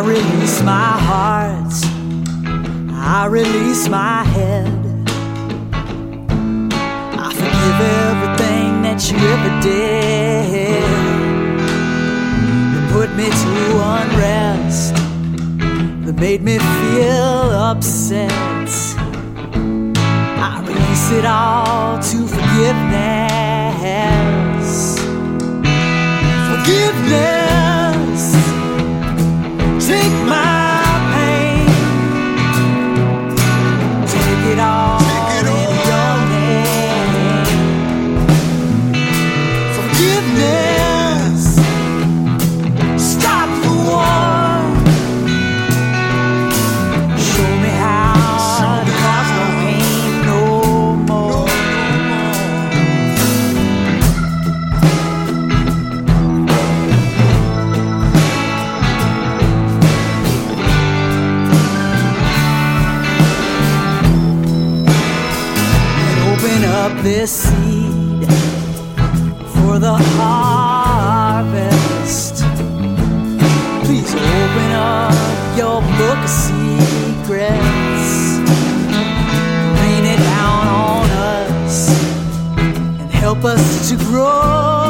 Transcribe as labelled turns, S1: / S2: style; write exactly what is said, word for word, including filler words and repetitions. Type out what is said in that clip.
S1: release my heart, I release my head. I forgive everything that you ever did that put me to unrest, that made me feel upset. I release it all to forgiveness. Forgiveness, take my pain, take it all, take it all in your name. Forgiveness, stop the war, show me how to cause no pain no more. Up this seed for the harvest. Please open up your book of secrets, rain it down on us and help us to grow.